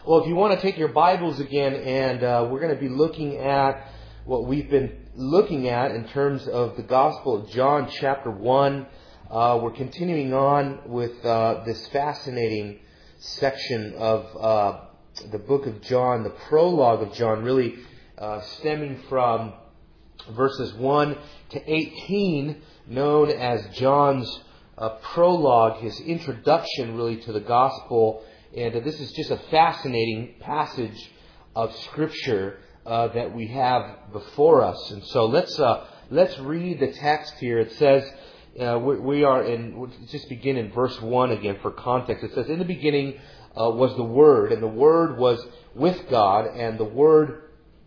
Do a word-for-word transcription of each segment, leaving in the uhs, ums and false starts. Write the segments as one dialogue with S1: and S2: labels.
S1: Well, if you want to take your Bibles again, and uh, we're going to be looking at what we've been looking at in terms of the Gospel of John, chapter one. Uh, we're continuing on with uh, this fascinating section of uh, the book of John, the prologue of John, really uh, stemming from verses one to eighteen, known as John's uh, prologue, his introduction really to the Gospel. And uh, this is just a fascinating passage of Scripture uh, that we have before us. And so let's uh, let's read the text here. It says, uh, we, we are in, we'll just begin in verse one again for context. It says, in the beginning uh, was the Word, and the Word was with God, and the Word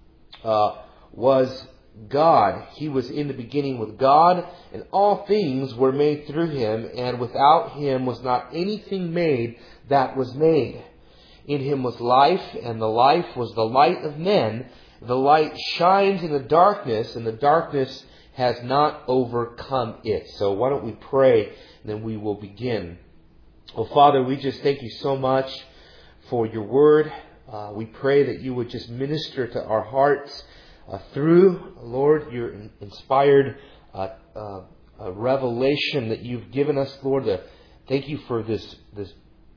S1: uh, was God. He was in the beginning with God, and all things were made through Him, and without Him was not anything made that was made. In Him was life, and the life was the light of men. The light shines in the darkness, and the darkness has not overcome it. So why don't we pray, and then we will begin. Well, Father, we just thank You so much for Your Word. Uh, we pray that You would just minister to our hearts uh, through, Lord, Your inspired uh, uh, uh, revelation that You've given us, Lord. Uh, thank You for this this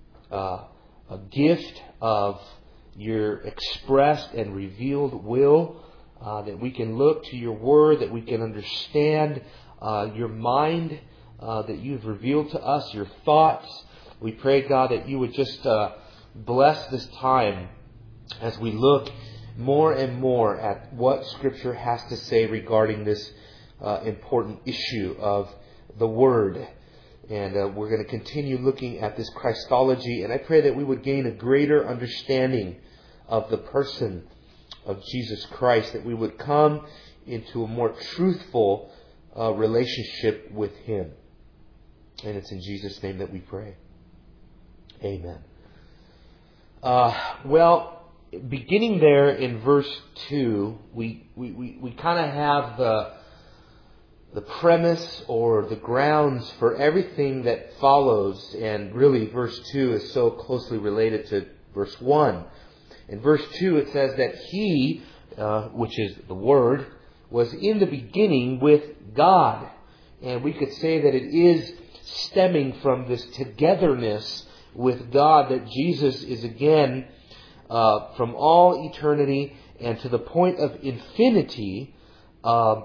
S1: Uh, a gift of Your expressed and revealed will, uh, that we can look to Your Word, that we can understand uh, Your mind, uh, that You've revealed to us, Your thoughts. We pray, God, that You would just uh, bless this time as we look more and more at what Scripture has to say regarding this uh, important issue of the Word. And uh, we're going to continue looking at this Christology. And I pray that we would gain a greater understanding of the person of Jesus Christ. That we would come into a more truthful uh, relationship with Him. And it's in Jesus' name that we pray. Amen. Uh, well, beginning there in verse two, we, we, we, we kind of have the... the premise or the grounds for everything that follows. And really, verse two is so closely related to verse one. In verse two, it says that He, uh, which is the Word, was in the beginning with God. And we could say that it is stemming from this togetherness with God, that Jesus is again, uh, from all eternity and to the point of infinity, uh,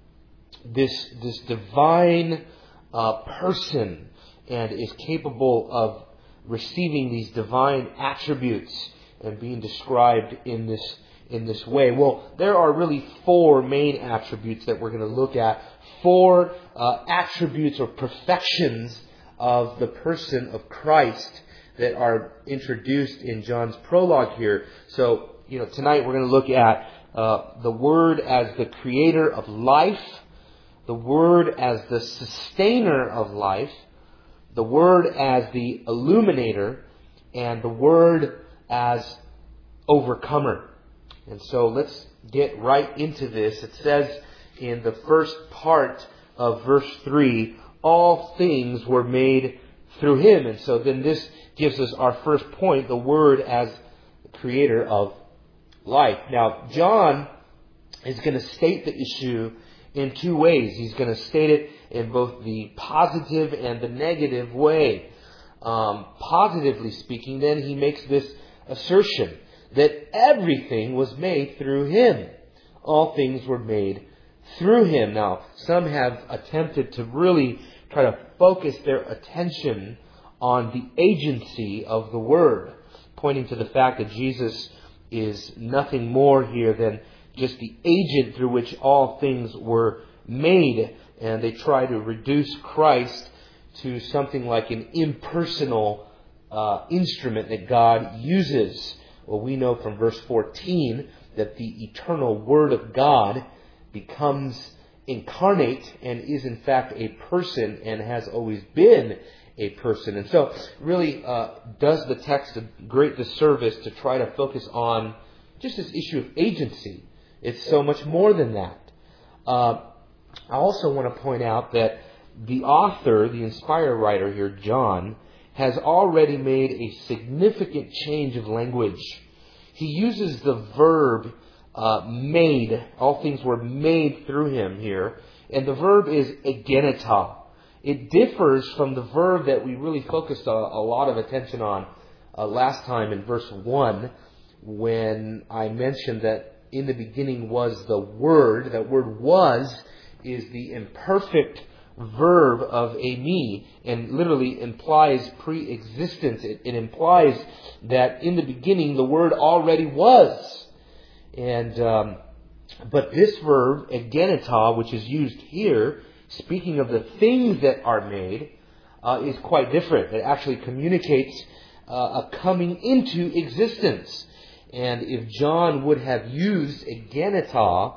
S1: This this divine uh, person, and is capable of receiving these divine attributes and being described in this in this way. Well, there are really four main attributes that we're going to look at. Four uh, attributes or perfections of the person of Christ that are introduced in John's prologue here. So, you know, tonight we're going to look at uh, the Word as the creator of life, the Word as the sustainer of life, the Word as the illuminator, and the Word as overcomer. And so let's get right into this. It says in the first part of verse three, all things were made through Him. And so then this gives us our first point, the Word as the creator of life. Now, John is going to state the issue in two ways. He's going to state it in both the positive and the negative way. Um, positively speaking, then, he makes this assertion that everything was made through Him. All things were made through Him. Now, some have attempted to really try to focus their attention on the agency of the Word, pointing to the fact that Jesus is nothing more here than just the agent through which all things were made. And they try to reduce Christ to something like an impersonal uh, instrument that God uses. Well, we know from verse fourteen that the eternal Word of God becomes incarnate and is in fact a person and has always been a person. And so really uh, does the text a great disservice to try to focus on just this issue of agency. It's so much more than that. Uh, I also want to point out that the author, the inspired writer here, John, has already made a significant change of language. He uses the verb uh, made. All things were made through him here. And the verb is egeneta. It differs from the verb that we really focused a, a lot of attention on uh, last time in verse one, when I mentioned that in the beginning was the Word. That word was is the imperfect verb of eimi, and literally implies pre-existence. It, it implies that in the beginning the Word already was. And um, but this verb, egeneta, which is used here, speaking of the things that are made, uh, is quite different. It actually communicates uh, a coming into existence. And if John would have used egeneta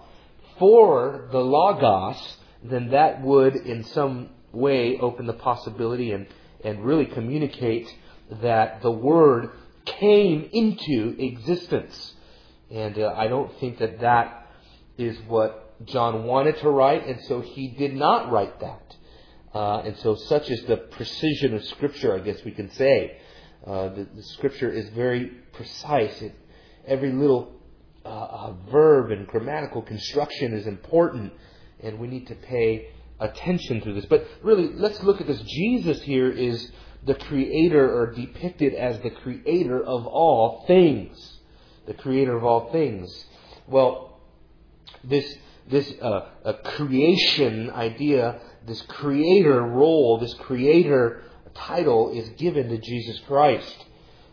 S1: for the Logos, then that would in some way open the possibility and, and really communicate that the Word came into existence. And uh, I don't think that that is what John wanted to write, and so he did not write that. Uh, and so such is the precision of Scripture, I guess we can say. Uh, the, the Scripture is very precise. It, every little uh, uh, verb and grammatical construction is important, and we need to pay attention to this. But really, let's look at this. Jesus here is the creator, or depicted as the creator of all things. The creator of all things. Well, this this uh, a creation idea, this creator role, this creator title is given to Jesus Christ.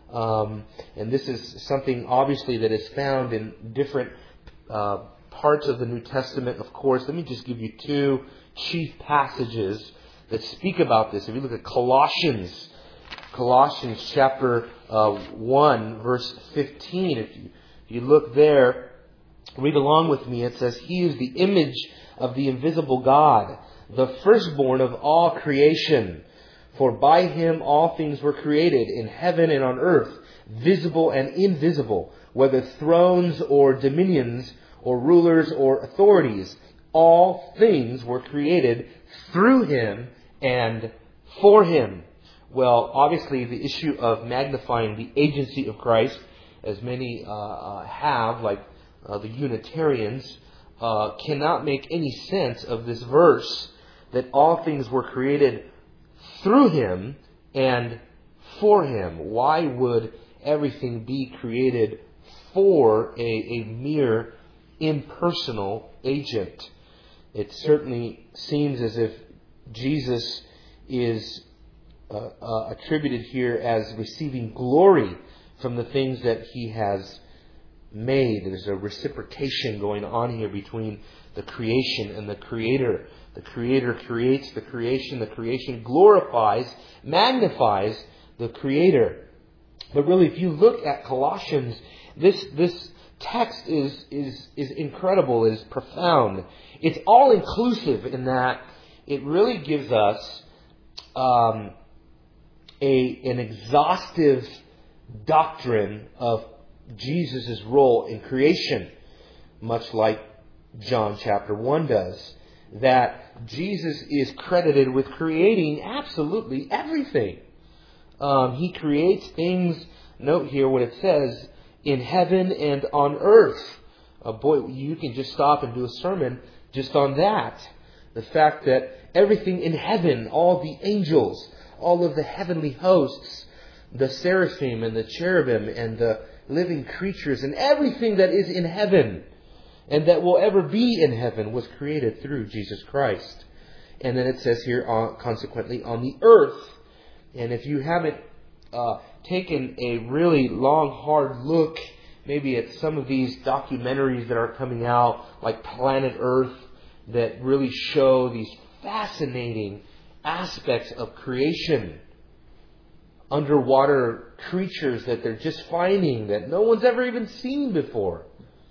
S1: Um, and this is something obviously that is found in different uh, parts of the New Testament, of course. Let me just give you two chief passages that speak about this. If you look at Colossians, Colossians chapter uh, one, verse fifteen, if you, if you look there, read along with me. It says, "He is the image of the invisible God, the firstborn of all creation. For by him all things were created, in heaven and on earth, visible and invisible, whether thrones or dominions or rulers or authorities. All things were created through him and for him." Well, obviously the issue of magnifying the agency of Christ, as many uh, uh, have, like uh, the Unitarians, uh, cannot make any sense of this verse, that all things were created through him and for him. Why would everything be created for a, a mere impersonal agent? It certainly seems as if Jesus is uh, uh, attributed here as receiving glory from the things that he has made. There's a reciprocation going on here between the creation and the Creator. The Creator creates the creation. The creation glorifies, magnifies the Creator. But really, if you look at Colossians, this this text is is is incredible, is profound. It's all inclusive in that it really gives us um, a an exhaustive doctrine of Jesus' role in creation, much like John chapter one does. That Jesus is credited with creating absolutely everything. Um, he creates things, note here what it says, in heaven and on earth. Uh, boy, you can just stop and do a sermon just on that. The fact that everything in heaven, all the angels, all of the heavenly hosts, the seraphim and the cherubim and the living creatures and everything that is in heaven and that will ever be in heaven was created through Jesus Christ. And then it says here, uh, consequently, on the earth. And if you haven't uh, taken a really long, hard look, maybe at some of these documentaries that are coming out, like Planet Earth, that really show these fascinating aspects of creation. Underwater creatures that they're just finding that no one's ever even seen before.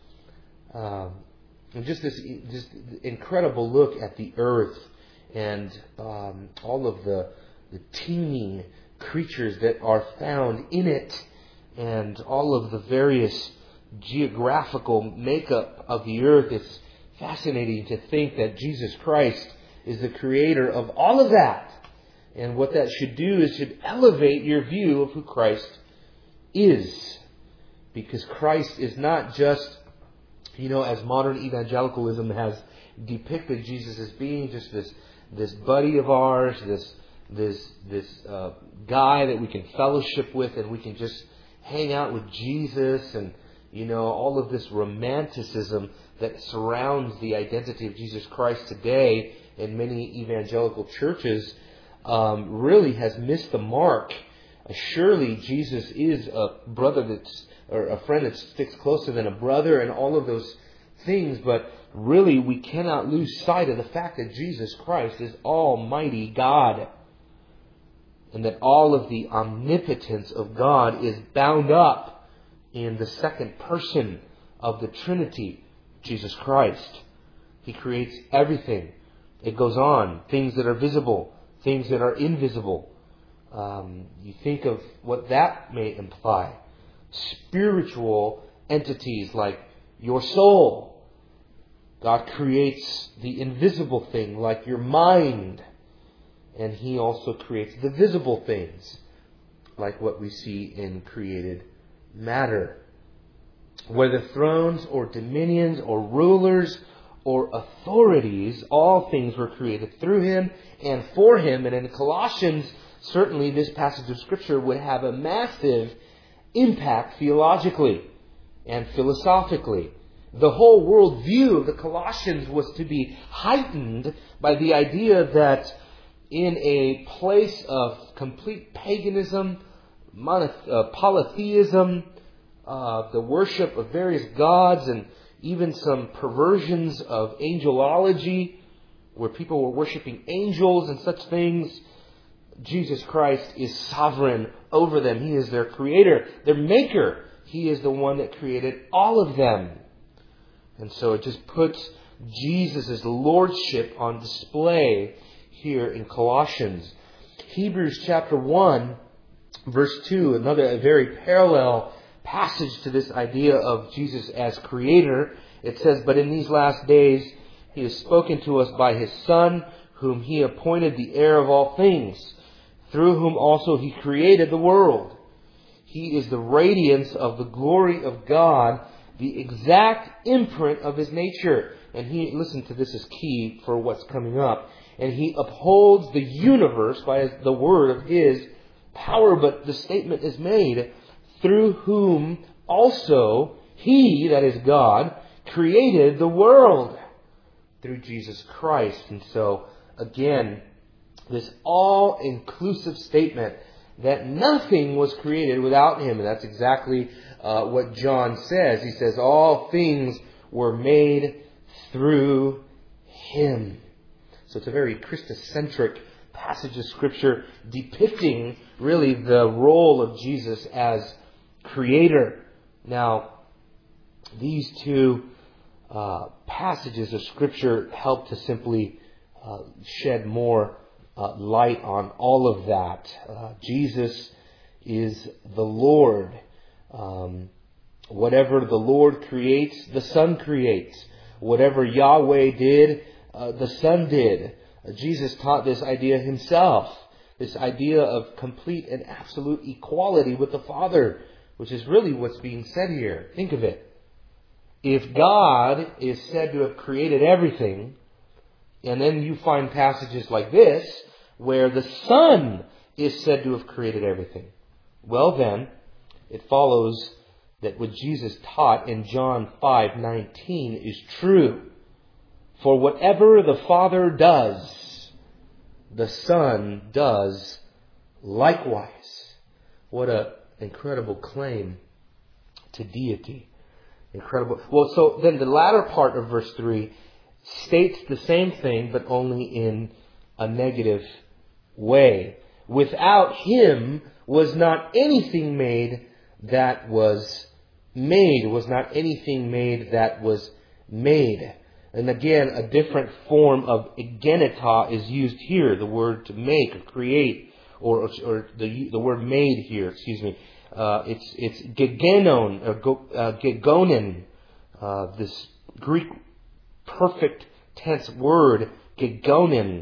S1: Um, and just this just incredible look at the earth and um, all of the, the teeming creatures that are found in it, and all of the various geographical makeup of the earth. It's fascinating to think that Jesus Christ is the creator of all of that. And what that should do is should elevate your view of who Christ is. Because Christ is not just, you know, as modern evangelicalism has depicted Jesus as being just this this buddy of ours, this this this uh, guy that we can fellowship with and we can just hang out with Jesus, and, you know, all of this romanticism that surrounds the identity of Jesus Christ today in many evangelical churches um, really has missed the mark. Uh, surely Jesus is a brother that's, or a friend that sticks closer than a brother, and all of those things, but really we cannot lose sight of the fact that Jesus Christ is Almighty God, and that all of the omnipotence of God is bound up in the second person of the Trinity, Jesus Christ. He creates everything. It goes on. Things that are visible, things that are invisible. Um, you think of what that may imply. Spiritual entities like your soul. God creates the invisible thing like your mind. And He also creates the visible things, like what we see in created matter. Whether thrones or dominions or rulers or authorities, all things were created through Him and for Him. And in Colossians, certainly this passage of Scripture would have a massive impact theologically and philosophically. The whole worldview of the Colossians was to be heightened by the idea that in a place of complete paganism, monoth- uh, polytheism, uh, the worship of various gods, and even some perversions of angelology, where people were worshiping angels and such things, Jesus Christ is sovereign over them. He is their creator, their maker. He is the one that created all of them. And so it just puts Jesus' lordship on display here in Colossians. Hebrews chapter one, verse two, another a very parallel passage to this idea of Jesus as creator. It says, "But in these last days He has spoken to us by His Son, whom He appointed the heir of all things, through whom also He created the world. He is the radiance of the glory of God, the exact imprint of His nature." And He, listen to this, is key for what's coming up. "And He upholds the universe by the word of His power." But the statement is made, "through whom also He," that is God, "created the world." Through Jesus Christ. And so, again, this all-inclusive statement that nothing was created without Him. And that's exactly uh, what John says. He says, all things were made through Him. So it's a very Christocentric passage of Scripture depicting really the role of Jesus as creator. Now, these two uh, passages of Scripture help to simply uh, shed more uh, light on all of that. Uh, Jesus is the Lord. Um, whatever the Lord creates, the Son creates. Whatever Yahweh did, Uh, the Son did. Uh, Jesus taught this idea Himself. This idea of complete and absolute equality with the Father, which is really what's being said here. Think of it. If God is said to have created everything, and then you find passages like this, where the Son is said to have created everything, well then, it follows that what Jesus taught in John five nineteen is true. For whatever the Father does, the Son does likewise. What an incredible claim to deity. Incredible. Well, so then the latter part of verse three states the same thing, but only in a negative way. Without Him was not anything made that was made. Was not anything made that was made. And again, a different form of egenita is used here. The word to make or create, or or the the word made here. Excuse me. Uh, it's it's gegenon or uh, gegonen. Uh, this Greek perfect tense word gegonen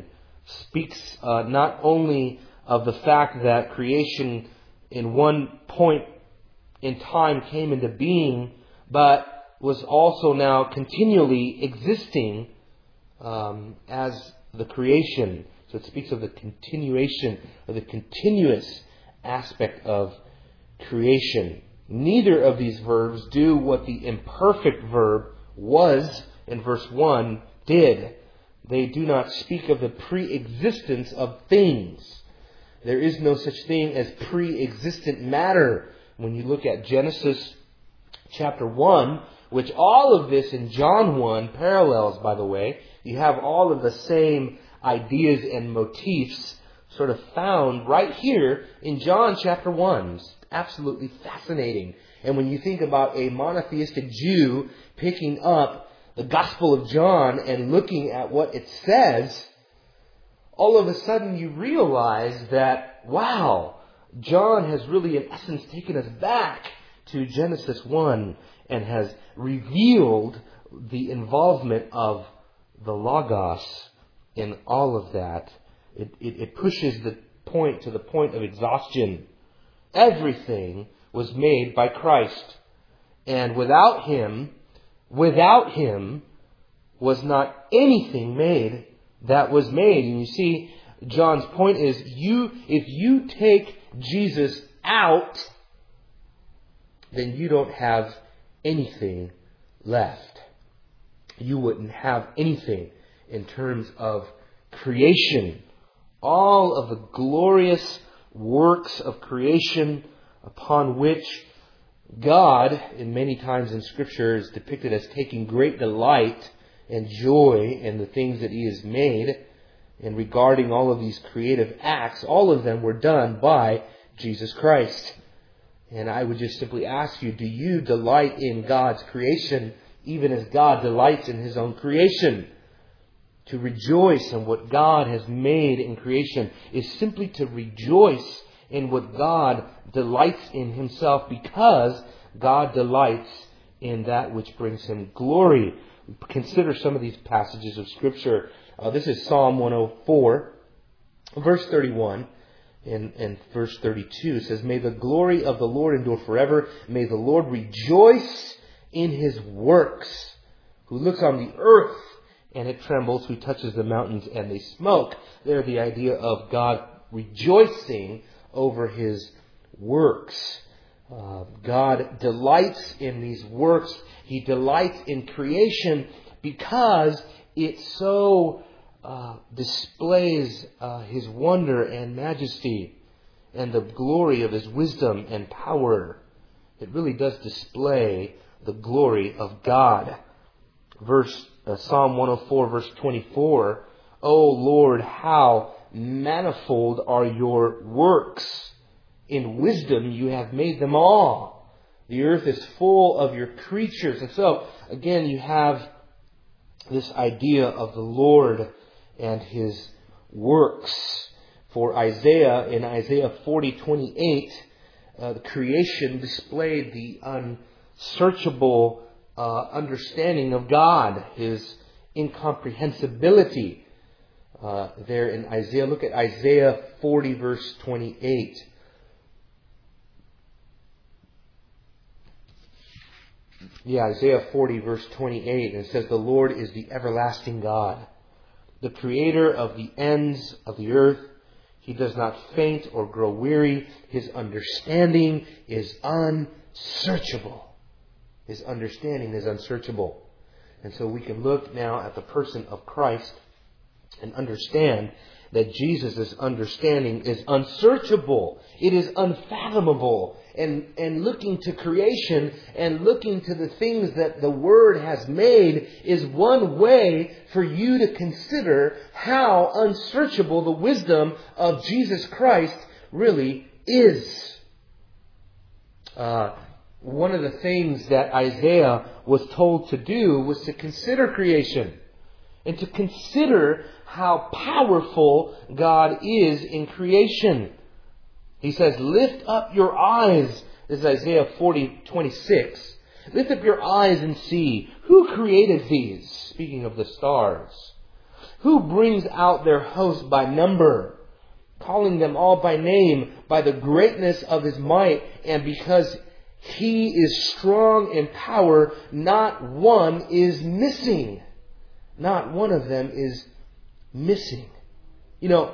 S1: speaks uh, not only of the fact that creation in one point in time came into being, but was also now continually existing um, as the creation. So it speaks of the continuation, of the continuous aspect of creation. Neither of these verbs do what the imperfect verb was in verse one did. They do not speak of the pre-existence of things. There is no such thing as pre-existent matter. When you look at Genesis chapter one, which all of this in John one parallels, by the way, you have all of the same ideas and motifs sort of found right here in John chapter one. It's absolutely fascinating. And when you think about a monotheistic Jew picking up the Gospel of John and looking at what it says, all of a sudden you realize that, wow, John has really in essence taken us back to Genesis one and has revealed the involvement of the Logos in all of that. It, it, it pushes the point to the point of exhaustion. Everything was made by Christ. And without Him, without Him was not anything made that was made. And you see, John's point is, you if you take Jesus out, then you don't have anything left. You wouldn't have anything in terms of creation. All of the glorious works of creation upon which God, in many times in Scripture, is depicted as taking great delight and joy in the things that He has made. And regarding all of these creative acts, all of them were done by Jesus Christ. And I would just simply ask you, do you delight in God's creation even as God delights in His own creation? To rejoice in what God has made in creation is simply to rejoice in what God delights in Himself, because God delights in that which brings Him glory. Consider some of these passages of Scripture. Uh, this is Psalm one oh four, verse thirty-one. And, and verse thirty-two, it says, "May the glory of the Lord endure forever. May the Lord rejoice in His works. Who looks on the earth and it trembles, who touches the mountains and they smoke." There, the idea of God rejoicing over His works. Uh, God delights in these works. He delights in creation because it so uh, displays uh, His wonder and majesty and the glory of His wisdom and power. It really does display the glory of God. Verse uh, Psalm one oh four, verse twenty-four, "O Lord, how manifold are your works! In wisdom you have made them all. The earth is full of your creatures." And so, again, you have this idea of the Lord and His works. For Isaiah, in Isaiah forty twenty-eight, uh, the creation displayed the unsearchable uh, understanding of God, His incomprehensibility. Uh, there in Isaiah, look at Isaiah forty, verse twenty-eight. Yeah, Isaiah forty, verse twenty-eight. And it says, "The Lord is the everlasting God, the creator of the ends of the earth. He does not faint or grow weary. His understanding is unsearchable." His understanding is unsearchable. And so we can look now at the person of Christ and understand that Jesus' understanding is unsearchable. It is unfathomable. And, and looking to creation and looking to the things that the Word has made is one way for you to consider how unsearchable the wisdom of Jesus Christ really is. Uh, one of the things that Isaiah was told to do was to consider creation and to consider how powerful God is in creation. He says, "Lift up your eyes." This is Isaiah forty twenty-six. "Lift up your eyes and see who created these," speaking of the stars, Who brings out their host by number, calling them all by name, by the greatness of His might, and because He is strong in power, not one is missing. Not one of them is missing. You know,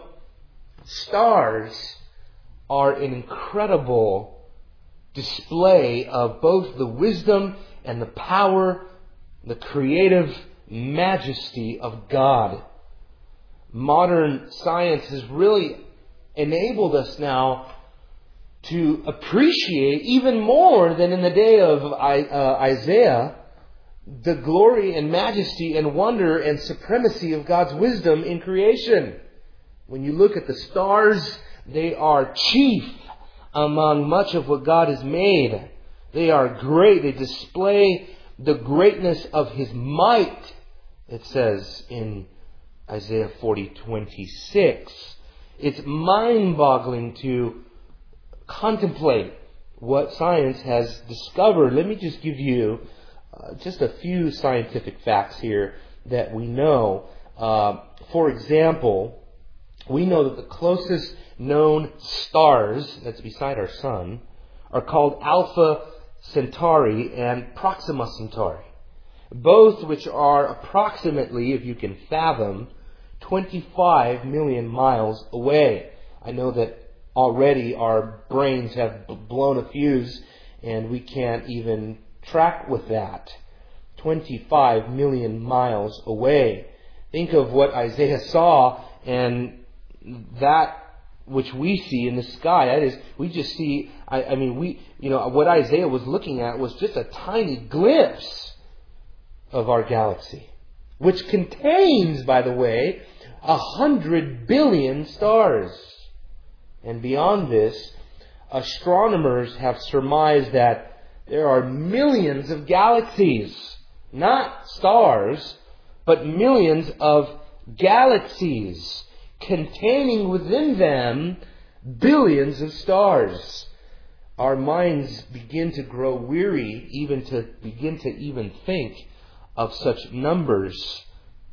S1: stars are an incredible display of both the wisdom and the power, the creative majesty of God. Modern science has really enabled us now to appreciate even more than in the day of Isaiah the glory and majesty and wonder and supremacy of God's wisdom in creation. When you look at the stars, they are chief among much of what God has made. They are great. They display the greatness of His might, it says in Isaiah forty twenty-six. It's mind-boggling to contemplate what science has discovered. Let me just give you uh, just a few scientific facts here that we know. Uh, for example, we know that the closest known stars, that's beside our sun, are called Alpha Centauri and Proxima Centauri, both which are approximately, if you can fathom, twenty-five million miles away. I know that already our brains have blown a fuse and we can't even track with that. twenty-five million miles away. Think of what Isaiah saw, and that which we see in the sky. That is, we just see, I, I mean, we, you know, what Isaiah was looking at was just a tiny glimpse of our galaxy, which contains, by the way, a hundred billion stars. And beyond this, astronomers have surmised that there are millions of galaxies, not stars, but millions of galaxies containing within them billions of stars. Our minds begin to grow weary even to begin to even think of such numbers.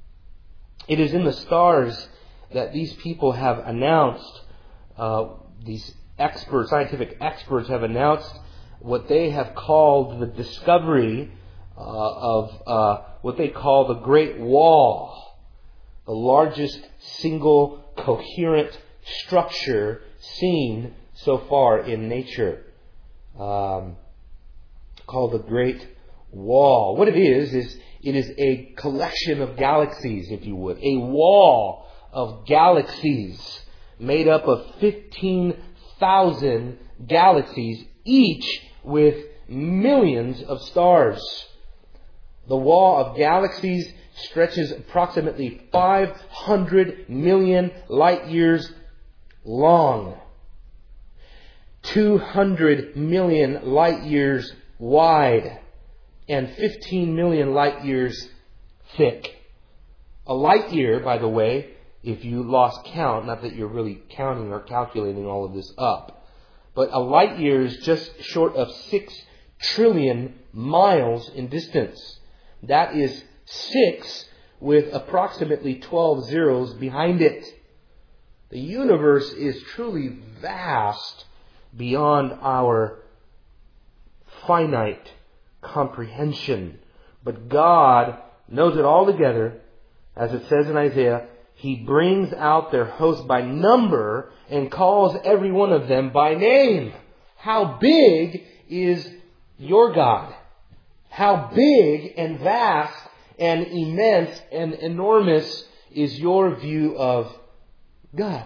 S1: It is in the stars that these people have announced, uh, these experts, scientific experts have announced what they have called the discovery uh, of uh, what they call the Great Wall, the largest single coherent structure seen so far in nature, um, called the Great Wall. What it is, is it is a collection of galaxies, if you would, a wall of galaxies made up of fifteen thousand galaxies, each with millions of stars. The wall of galaxies stretches approximately five hundred million light years long, two hundred million light years wide, and fifteen million light years thick. A light year, by the way, if you lost count, not that you're really counting or calculating all of this up, but a light year is just short of six trillion miles in distance. That is six with approximately twelve zeros behind it. The universe is truly vast beyond our finite comprehension. But God knows it all together. As it says in Isaiah, He brings out their host by number and calls every one of them by name. How big is your God? How big and vast and immense and enormous is your view of God?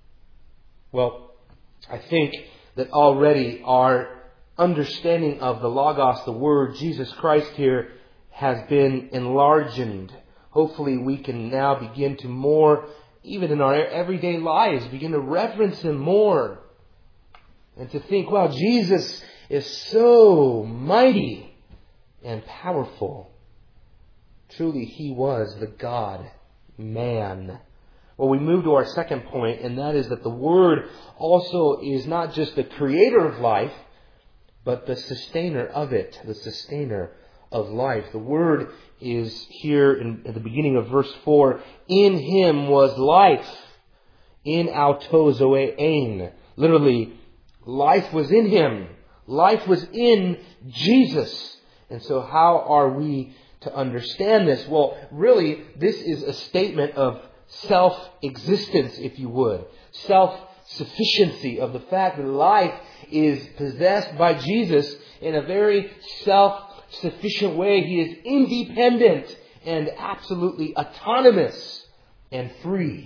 S1: Well, I think that already our understanding of the Logos, the Word, Jesus Christ here, has been enlarged. Hopefully we can now begin to more, even in our everyday lives, begin to reverence Him more. And to think, wow, Jesus is so mighty and powerful. Truly, He was the God-man. Well, we move to our second point, and that is that the Word also is not just the creator of life, but the sustainer of it, the sustainer of life. The word is here in, at the beginning of verse four. In him was life. In auto zoein. Literally, life was in him. Life was in Jesus. And so how are we to understand this? Well, really, this is a statement of self-existence, if you would. Self-sufficiency, of the fact that life is possessed by Jesus in a very self-sufficient way. He is independent and absolutely autonomous and free.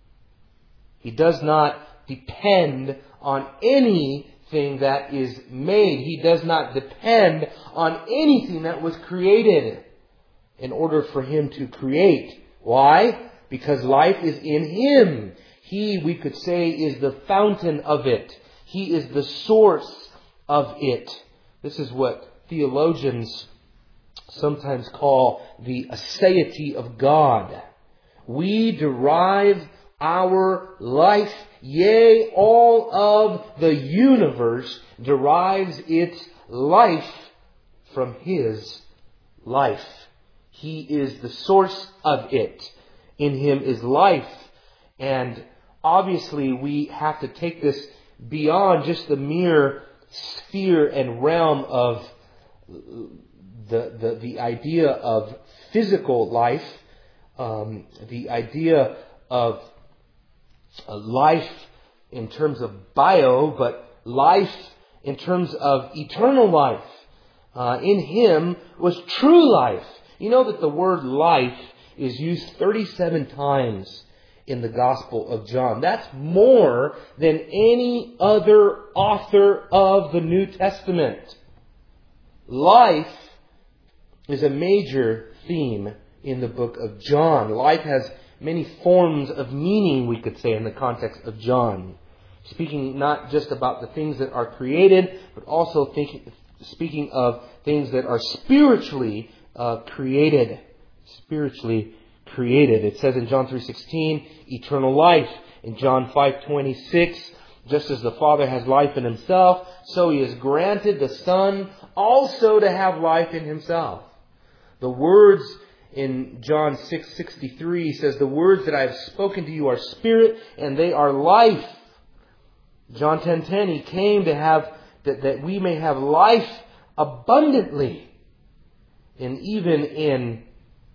S1: He does not depend on anything that is made. He does not depend on anything that was created in order for him to create. Why? Because life is in him. He, we could say, is the fountain of it. He is the source of it. This is what theologians sometimes call the aseity of God. We derive our life, yea, all of the universe derives its life from His life. He is the source of it. In Him is life. And obviously we have to take this beyond just the mere sphere and realm of the, the, the idea of physical life, um, the idea of a life in terms of bio, but life in terms of eternal life. Uh, in Him was true life. You know that the word life is used thirty-seven times in the Gospel of John. That's more than any other author of the New Testament. Life is a major theme in the book of John. Life has many forms of meaning, we could say, in the context of John. Speaking not just about the things that are created, but also thinking, speaking of things that are spiritually uh, created. Spiritually created. It says in John three sixteen, eternal life. In John five twenty-six, just as the Father has life in Himself, so He has granted the Son also to have life in Himself. The words in John six sixty-three says, the words that I have spoken to you are spirit and they are life. John ten ten, He came to have, that, that we may have life abundantly. And even in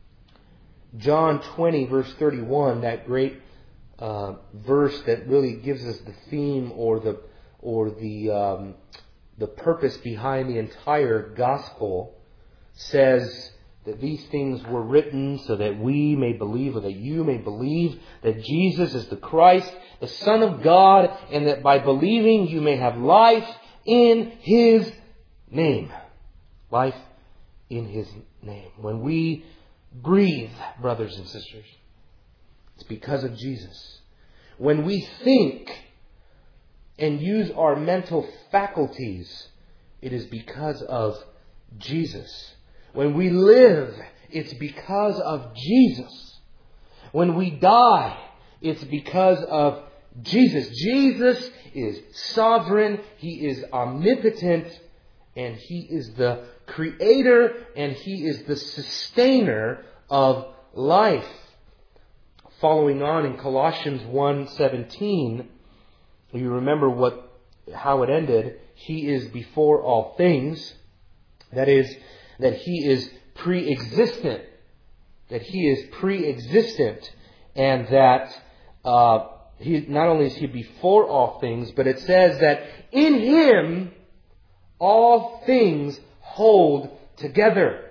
S1: John twenty verse thirty-one, that great uh, verse that really gives us the theme or the or the um, the purpose behind the entire gospel, says that these things were written so that we may believe, or that you may believe, that Jesus is the Christ, the Son of God, and that by believing you may have life in His name. Life in His name. When we breathe, brothers and sisters, it's because of Jesus. When we think and use our mental faculties, it is because of Jesus. When we live, it's because of Jesus. When we die, it's because of Jesus. Jesus is sovereign. He is omnipotent. And He is the creator. And He is the sustainer of life. Following on in Colossians one seventeen, you remember what how it ended. He is before all things. That is, that He is pre-existent. That He is pre-existent. And that uh, he not only is He before all things, but it says that in Him all things hold together.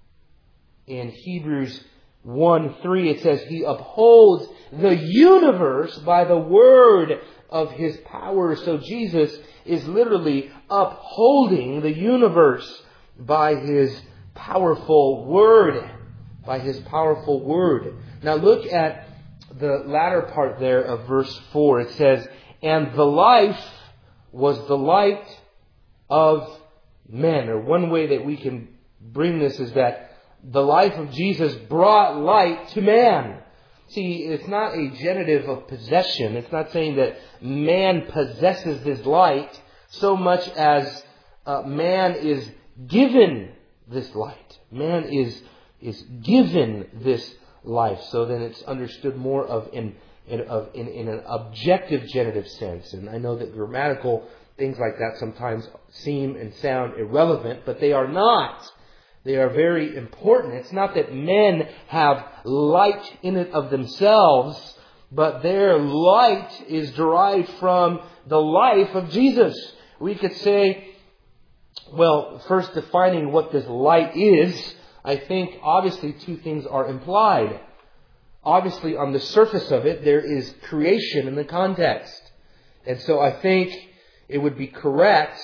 S1: In Hebrews one three it says He upholds the universe by the word of His power. So Jesus is literally upholding the universe by His powerful word. By His powerful word. Now look at the latter part there of verse four. It says, and the life was the light of men. Or one way that we can bring this is that the life of Jesus brought light to man. See, it's not a genitive of possession. It's not saying that man possesses this light so much as uh, man is given this light. Man is, is given this life. So then it's understood more of in, in, of, in, in an objective genitive sense. And I know that grammatical things like that sometimes seem and sound irrelevant, but they are not. They are very important. It's not that men have light in it of themselves, but their light is derived from the life of Jesus. We could say, well, first defining what this light is, I think obviously two things are implied. Obviously, on the surface of it, there is creation in the context. And so I think it would be correct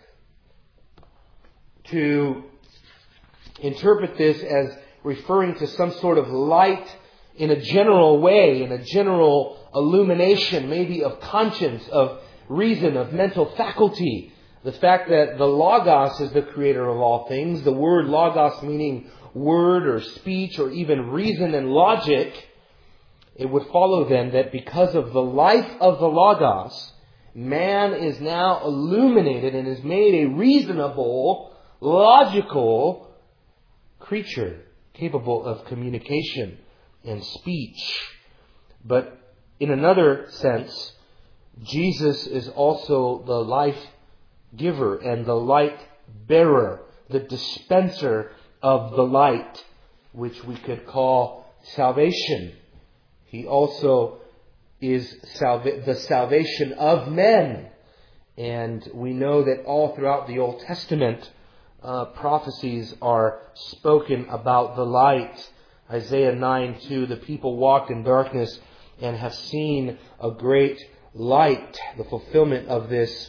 S1: to interpret this as referring to some sort of light in a general way, in a general illumination, maybe of conscience, of reason, of mental faculty. The fact that the Logos is the creator of all things, the word Logos meaning word or speech or even reason and logic, it would follow then that because of the life of the Logos, man is now illuminated and is made a reasonable, logical creature capable of communication and speech. But in another sense, Jesus is also the life giver and the light bearer, the dispenser of the light, which we could call salvation. He also is salva- the salvation of men. And we know that all throughout the Old Testament, uh, prophecies are spoken about the light. Isaiah nine two, the people walked in darkness and have seen a great light. The fulfillment of this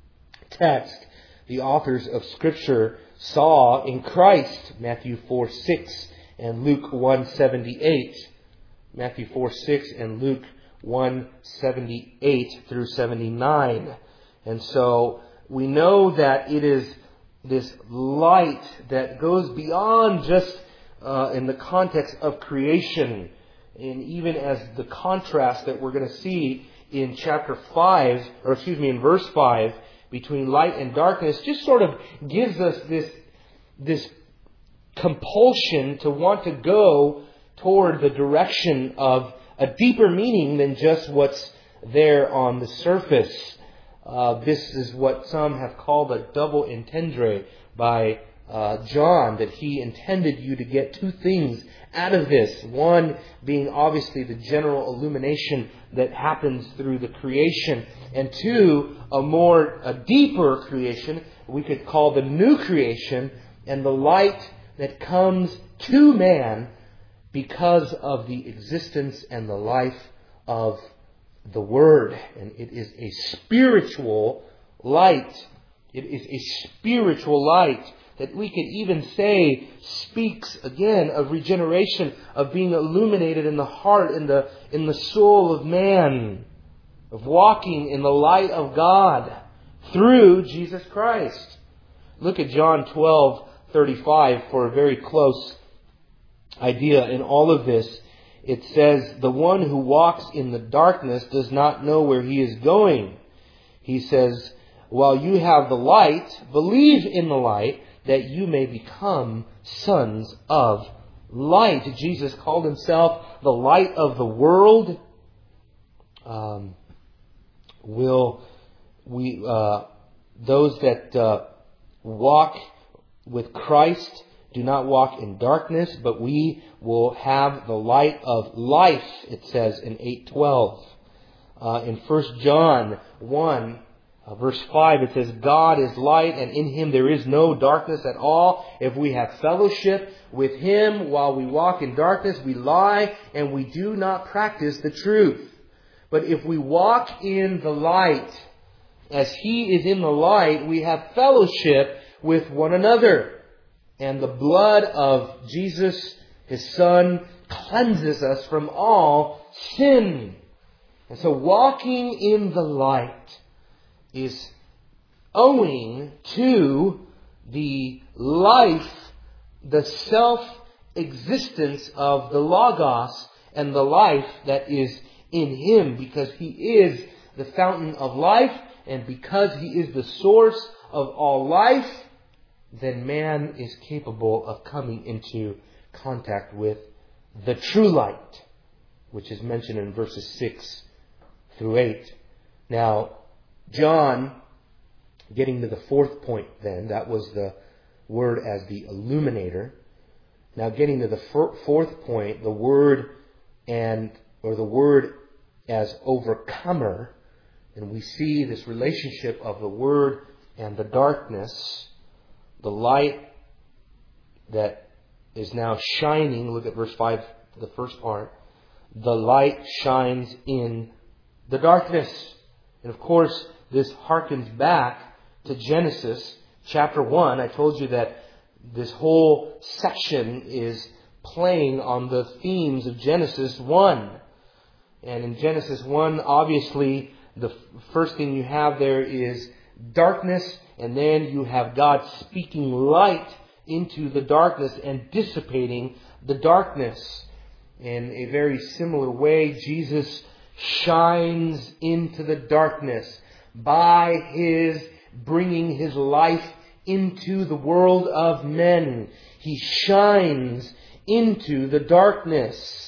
S1: text, the authors of Scripture saw in Christ, Matthew four six and Luke one seventy-eight. Matthew four six and Luke one seventy-eight through seventy-nine. And so we know that it is this light that goes beyond just uh, in the context of creation, and even as the contrast that we're going to see in chapter five, or excuse me, in verse five, between light and darkness, just sort of gives us this, this compulsion to want to go toward the direction of a deeper meaning than just what's there on the surface. Uh, this is what some have called a double entendre by uh, John, that he intended you to get two things out of this. One being obviously the general illumination that happens through the creation, and two, a more, a deeper creation we could call the new creation, and the light that comes to man because of the existence and the life of the Word. And it is a spiritual light. It is a spiritual light that we could even say speaks again of regeneration, of being illuminated in the heart, in the, in the soul of man, of walking in the light of God through Jesus Christ. Look at John twelve thirty-five for a very close idea in all of this. It says, "The one who walks in the darkness does not know where he is going." He says, "While you have the light, believe in the light, that you may become sons of light." Jesus called himself the light of the world. Um, will we uh, those that uh, walk with Christ do not walk in darkness, but we will have the light of life, it says in eight twelve. Uh, in First John one, uh, verse five, it says, "God is light, and in Him there is no darkness at all. If we have fellowship with Him while we walk in darkness, we lie, and we do not practice the truth. But if we walk in the light, as He is in the light, we have fellowship with one another. And the blood of Jesus, His Son, cleanses us from all sin." And so walking in the light is owing to the life, the self-existence of the Logos and the life that is in Him, because He is the fountain of life, and because He is the source of all life, then man is capable of coming into contact with the true light, which is mentioned in verses six through eight. Now, John, getting to the fourth point then, that was the word as the illuminator. Now, getting to the fourth point, the word and or the word as overcomer, and we see this relationship of the word and the darkness, the light that is now shining. Look at verse five, the first part. The light shines in the darkness. And of course, this harkens back to Genesis chapter one. I told you that this whole section is playing on the themes of Genesis one. And in Genesis one, obviously, the first thing you have there is darkness, and then you have God speaking light into the darkness and dissipating the darkness. In a very similar way, Jesus shines into the darkness by His bringing His life into the world of men. He shines into the darkness.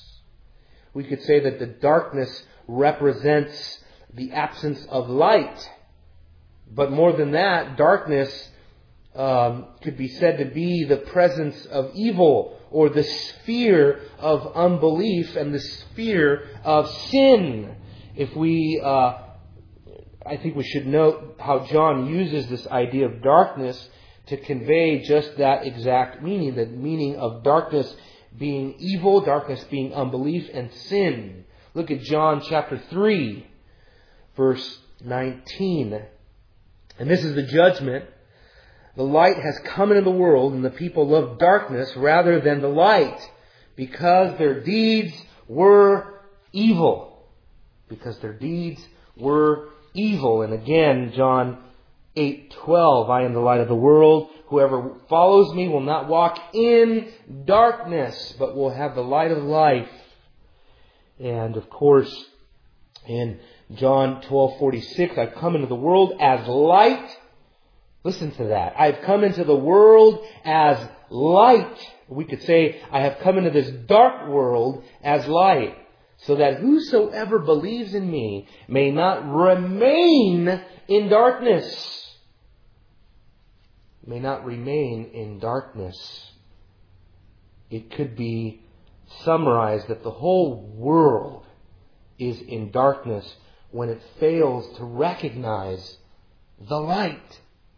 S1: We could say that the darkness represents the absence of light. But more than that, darkness um, could be said to be the presence of evil, or the sphere of unbelief and the sphere of sin. If we, uh, I think we should note how John uses this idea of darkness to convey just that exact meaning, the meaning of darkness being evil, darkness being unbelief, and sin. Look at John chapter three, verse nineteen. And this is the judgment. The light has come into the world, and the people love darkness rather than the light, because their deeds were evil. Because their deeds were evil. And again, John eight twelve, I am the light of the world. Whoever follows me will not walk in darkness, but will have the light of life. And of course, in John twelve forty-six, I've come into the world as light. Listen to that. I've come into the world as light. We could say, I have come into this dark world as light, so that whosoever believes in me may not remain in darkness. May not remain in darkness. It could be summarized that the whole world is in darkness when it fails to recognize the light.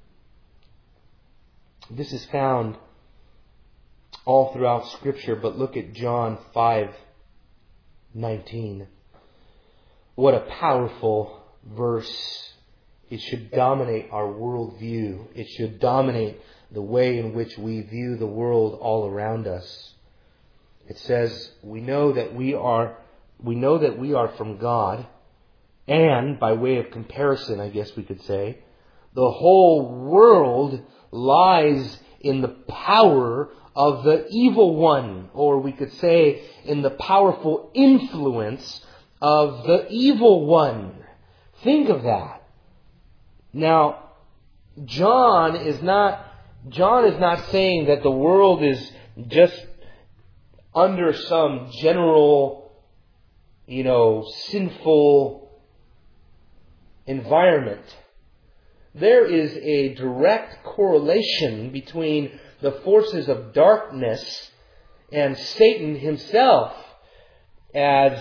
S1: This is found all throughout Scripture, but look at John five nineteen. What a powerful verse. It should dominate our worldview. It should dominate the way in which we view the world all around us. It says, we know that we are, we know that we are from God, and by way of comparison, I guess we could say, the whole world lies in the power of the evil one, or we could say in the powerful influence of the evil one. Think of that. Now, John is not John is not saying that the world is just under some general, you know, sinful environment. There is a direct correlation between the forces of darkness and Satan himself, as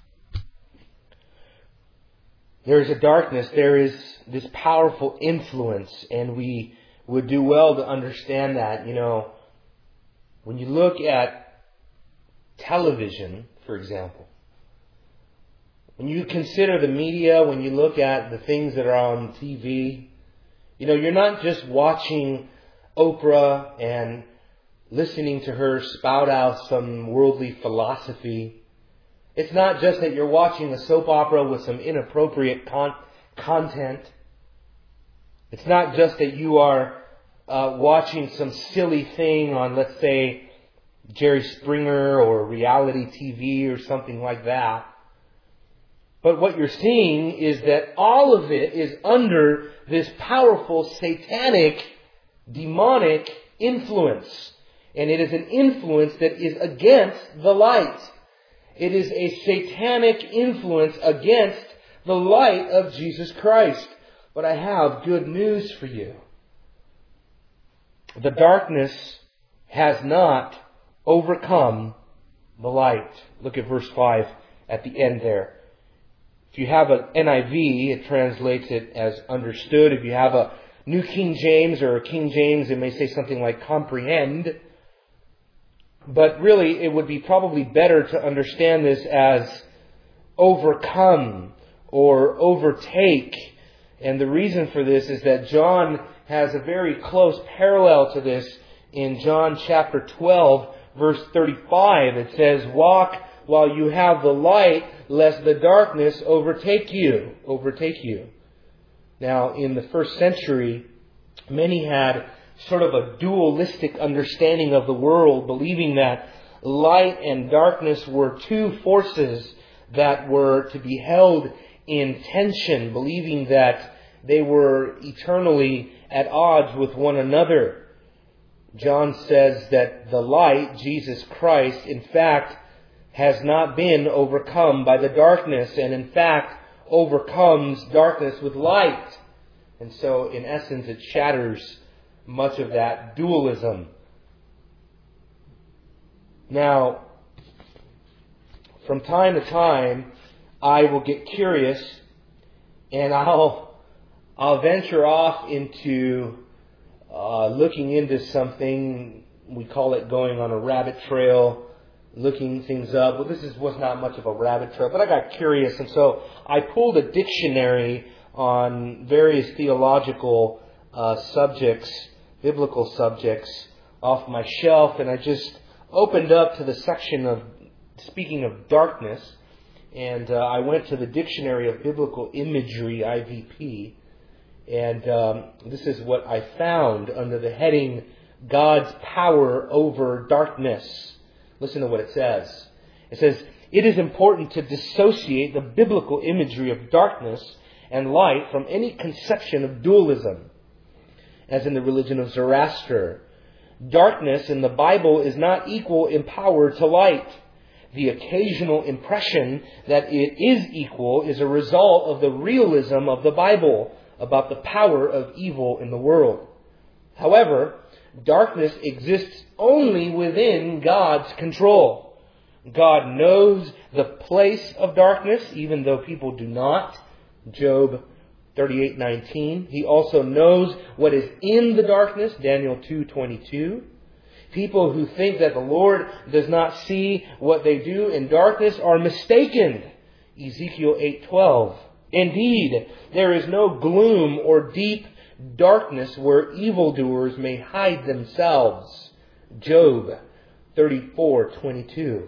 S1: there is a darkness, there is this powerful influence, and we would do well to understand that. You know, when you look at television, for example, when you consider the media, when you look at the things that are on T V, you know, you're not just watching Oprah and listening to her spout out some worldly philosophy. It's not just that you're watching a soap opera with some inappropriate con- content. It's not just that you are uh, watching some silly thing on, let's say, Jerry Springer or reality T V or something like that. But what you're seeing is that all of it is under this powerful satanic demonic influence. And it is an influence that is against the light. It is a satanic influence against the light of Jesus Christ. But I have good news for you. The darkness has not overcome the light. Look at verse five at the end there. If you have an N I V, it translates it as understood. If you have a New King James or a King James, it may say something like comprehend. But really, it would be probably better to understand this as overcome or overtake. And the reason for this is that John has a very close parallel to this in John chapter twelve, verse thirty-five. It says, walk while you have the light, lest the darkness overtake you. Overtake you. Now, in the first century, many had sort of a dualistic understanding of the world, believing that light and darkness were two forces that were to be held in tension, believing that they were eternally at odds with one another. John says that the light, Jesus Christ, in fact, has not been overcome by the darkness, and in fact, overcomes darkness with light. And so, in essence, it shatters much of that dualism. Now, from time to time, I will get curious and I'll I'll venture off into uh, looking into something. We call it going on a rabbit trail, looking things up. Well, this is, was not much of a rabbit trail, but I got curious, and so I pulled a dictionary on various theological uh, subjects, biblical subjects, off my shelf, and I just opened up to the section of, speaking of darkness, and uh, I went to the Dictionary of Biblical Imagery, I V P, and um, this is what I found under the heading, God's Power Over Darkness. Listen to what it says. It says, it is important to dissociate the biblical imagery of darkness and light from any conception of dualism, as in the religion of Zoroaster. Darkness in the Bible is not equal in power to light. The occasional impression that it is equal is a result of the realism of the Bible about the power of evil in the world. However, darkness exists only within God's control. God knows the place of darkness, even though people do not. Job thirty-eight nineteen. He also knows what is in the darkness. Daniel two twenty-two. People who think that the Lord does not see what they do in darkness are mistaken. Ezekiel eight twelve. Indeed, there is no gloom or deep darkness where evildoers may hide themselves. Job thirty-four twenty-two.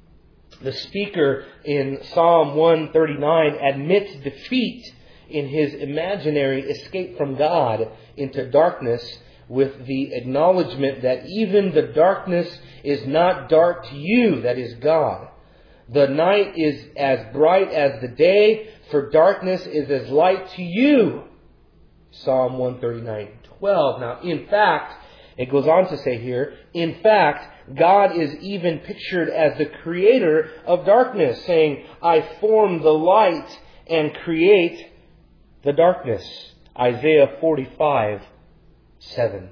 S1: The speaker in Psalm one thirty-nine admits defeat in his imaginary escape from God into darkness, with the acknowledgement that even the darkness is not dark to you, that is God. The night is as bright as the day, for darkness is as light to you. Psalm one thirty-nine twelve. Now, in fact, it goes on to say here, in fact, God is even pictured as the creator of darkness, saying, I form the light and create the darkness. Isaiah forty-five seven.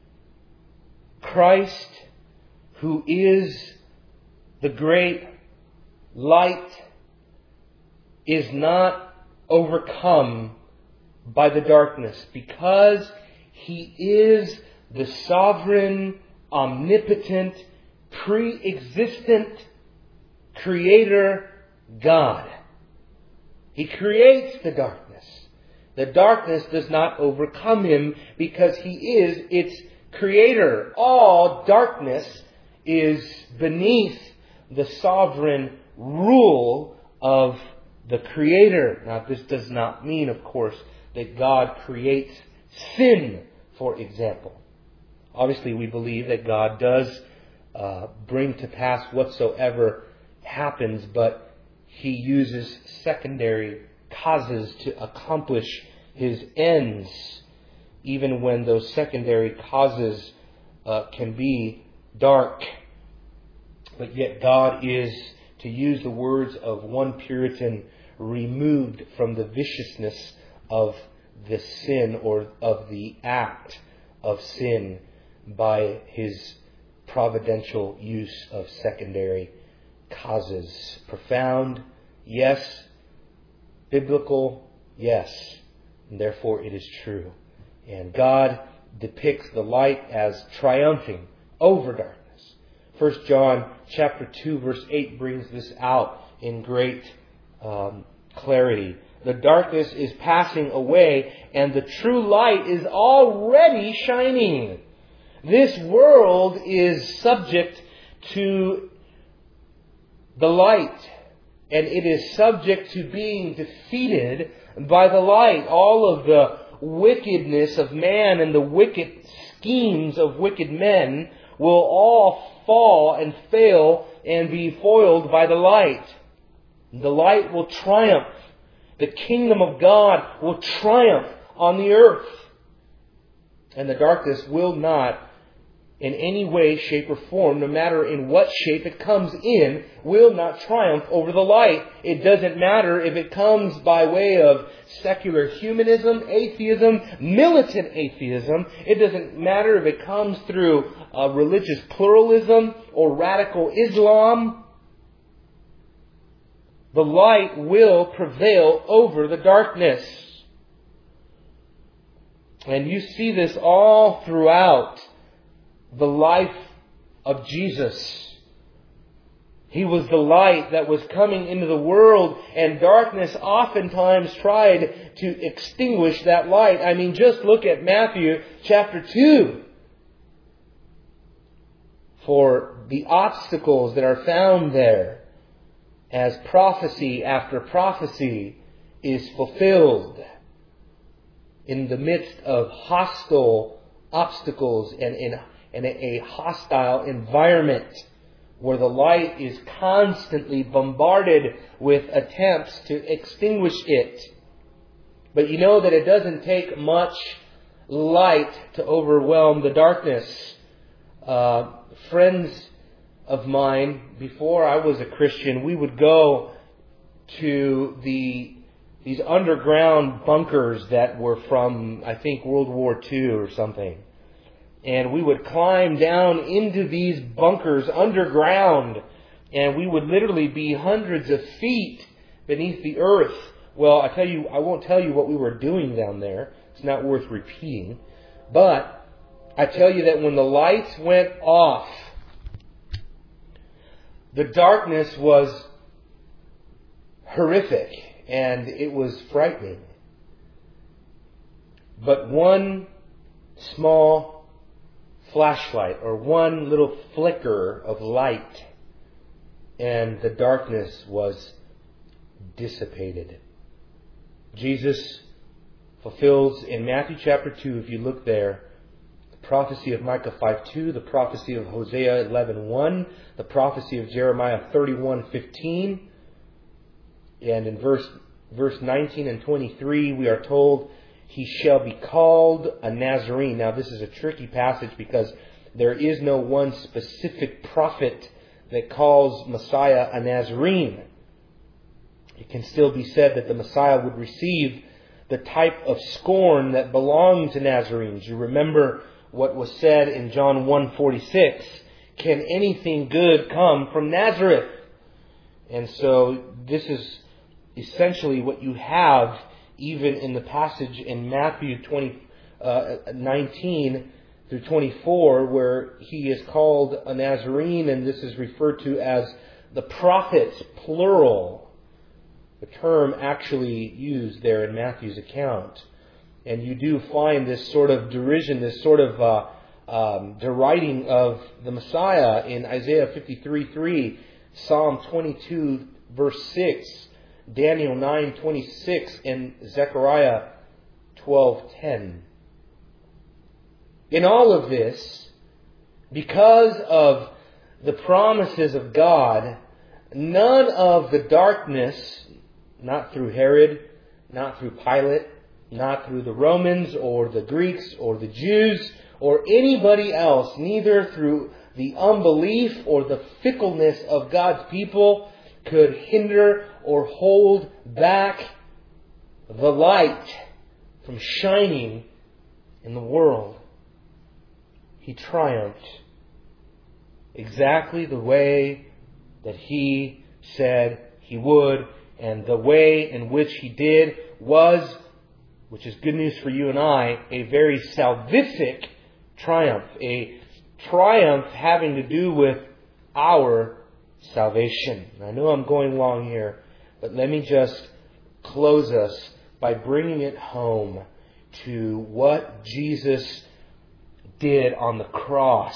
S1: Christ, who is the great light, is not overcome by the darkness, because He is the sovereign, omnipotent, pre-existent creator God. He creates the darkness. The darkness does not overcome Him because He is its creator. All darkness is beneath the sovereign rule of the Creator. Now, this does not mean, of course, that God creates sin, for example. Obviously, we believe that God does uh, bring to pass whatsoever happens, but He uses secondary causes to accomplish His ends. even when those secondary causes uh, can be dark. But yet God is, to use the words of one Puritan, removed from the viciousness of the sin or of the act of sin by His providential use of secondary causes. Profound, yes. Biblical, yes. And therefore it is true. And God depicts the light as triumphing over darkness. First John chapter two verse eight brings this out in great um, clarity. The darkness is passing away and the true light is already shining. This world is subject to the light, and it is subject to being defeated by the light. All of the wickedness of man and the wicked schemes of wicked men will all fall and fail and be foiled by the light. The light will triumph. The kingdom of God will triumph on the earth. And the darkness will not, in any way, shape, or form, no matter in what shape it comes in, will not triumph over the light. It doesn't matter if it comes by way of secular humanism, atheism, militant atheism. It doesn't matter if it comes through uh, religious pluralism or radical Islam. The light will prevail over the darkness. And you see this all throughout the life of Jesus. He was the light that was coming into the world, and darkness oftentimes tried to extinguish that light. I mean, just look at Matthew chapter two. For the obstacles that are found there, as prophecy after prophecy is fulfilled in the midst of hostile obstacles and in in a hostile environment where the light is constantly bombarded with attempts to extinguish it. But you know that it doesn't take much light to overwhelm the darkness. Uh, friends of mine, before I was a Christian, we would go to the these underground bunkers that were from, I think, World War Two or something. And we would climb down into these bunkers underground. And we would literally be hundreds of feet beneath the earth. Well, I tell you, I won't tell you what we were doing down there. It's not worth repeating. But I tell you that when the lights went off, the darkness was horrific and it was frightening. But one small flashlight or one little flicker of light and the darkness was dissipated. Jesus fulfills in Matthew chapter two, if you look there, the prophecy of Micah five two, the prophecy of Hosea eleven one, the prophecy of Jeremiah thirty-one fifteen, and in verse verse nineteen and twenty-three we are told, he shall be called a Nazarene. Now this is a tricky passage because there is no one specific prophet that calls Messiah a Nazarene. It can still be said that the Messiah would receive the type of scorn that belonged to Nazarenes. You remember what was said in John one forty-six. Can anything good come from Nazareth? And so this is essentially what you have even in the passage in Matthew twenty, uh, nineteen through twenty-four, where he is called a Nazarene, and this is referred to as the prophets, plural. The term actually used there in Matthew's account. And you do find this sort of derision, this sort of uh, um, deriding of the Messiah in Isaiah fifty-three three, Psalm twenty-two verse six, Daniel nine twenty-six, and Zechariah twelve ten. In all of this, because of the promises of God, none of the darkness, not through Herod, not through Pilate, not through the Romans or the Greeks or the Jews or anybody else, neither through the unbelief or the fickleness of God's people, could hinder or hold back the light from shining in the world. He triumphed exactly the way that He said He would, and the way in which He did was, which is good news for you and I, a very salvific triumph, a triumph having to do with our salvation. I know I'm going long here, but let me just close us by bringing it home to what Jesus did on the cross.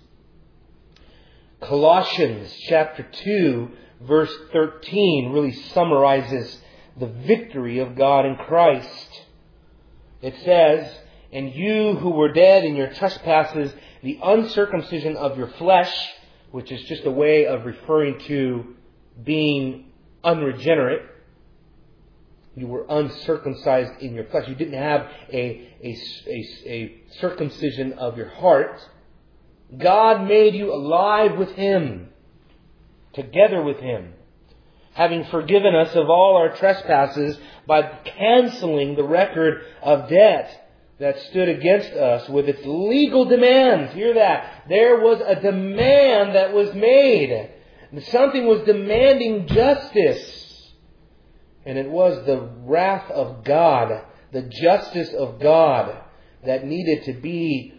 S1: Colossians chapter two, verse thirteen really summarizes the victory of God in Christ. It says, "And you who were dead in your trespasses, the uncircumcision of your flesh," which is just a way of referring to being unregenerate. You were uncircumcised in your flesh. You didn't have a, a, a, a circumcision of your heart. God made you alive with Him, together with Him, having forgiven us of all our trespasses by canceling the record of debt that stood against us with its legal demands. Hear that. There was a demand that was made. Something was demanding justice. And it was the wrath of God, the justice of God, that needed to be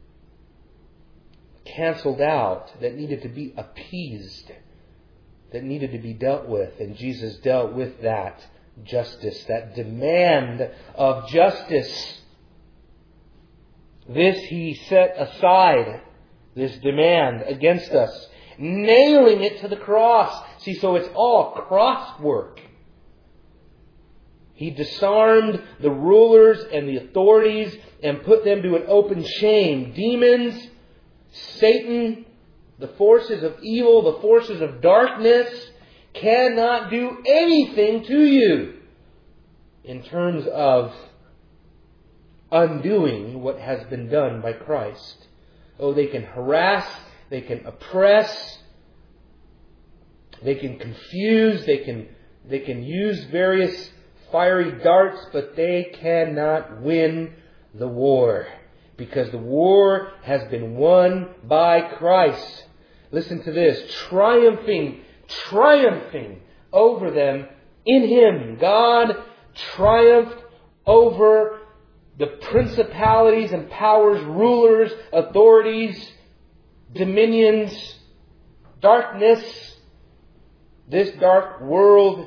S1: canceled out, that needed to be appeased, that needed to be dealt with. And Jesus dealt with that justice, that demand of justice. This He set aside, this demand against us, nailing it to the cross. See, so it's all cross work. He disarmed the rulers and the authorities and put them to an open shame. Demons, Satan, the forces of evil, the forces of darkness cannot do anything to you in terms of undoing what has been done by Christ. Oh, they can harass, they can oppress, they can confuse, they can, they can use various fiery darts, but they cannot win the war, because the war has been won by Christ. Listen to this. Triumphing, triumphing over them in Him. God triumphed over the principalities and powers, rulers, authorities, dominions, darkness, this dark world,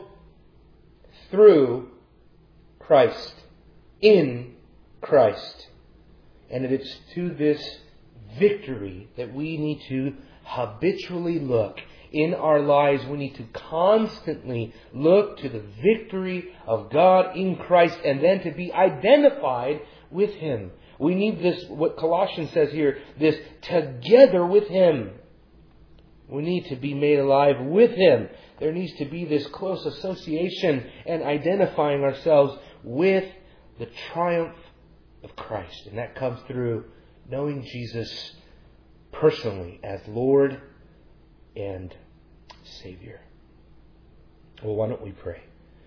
S1: through Christ, in Christ. And it is to this victory that we need to habitually look in our lives. We need to constantly look to the victory of God in Christ, and then to be identified with Him. We need this, what Colossians says here, this together with Him. We need to be made alive with Him. There needs to be this close association and identifying ourselves with the triumph of Christ. And that comes through knowing Jesus personally as Lord and Savior. Well, why don't we pray?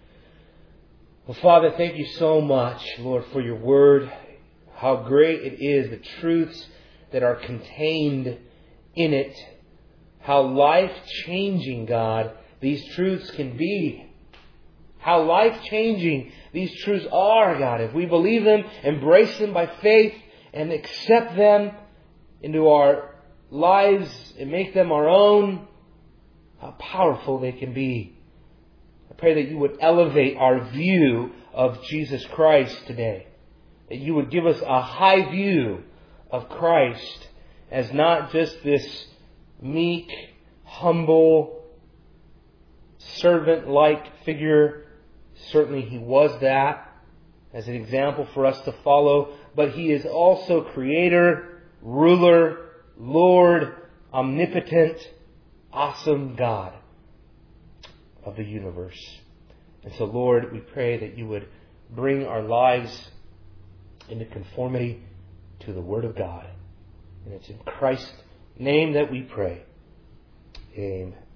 S1: Well, Father, thank you so much, Lord, for your word. How great it is, the truths that are contained in it. How life-changing, God, these truths can be. How life-changing these truths are, God. If we believe them, embrace them by faith, and accept them into our lives and make them our own, how powerful they can be. I pray that you would elevate our view of Jesus Christ today. That you would give us a high view of Christ as not just this meek, humble, servant-like figure. Certainly He was that as an example for us to follow. But He is also Creator, Ruler, Lord, omnipotent, awesome God of the universe. And so, Lord, we pray that you would
S2: bring our lives into conformity to the Word of God. And it's in Christ's name that we pray. Amen.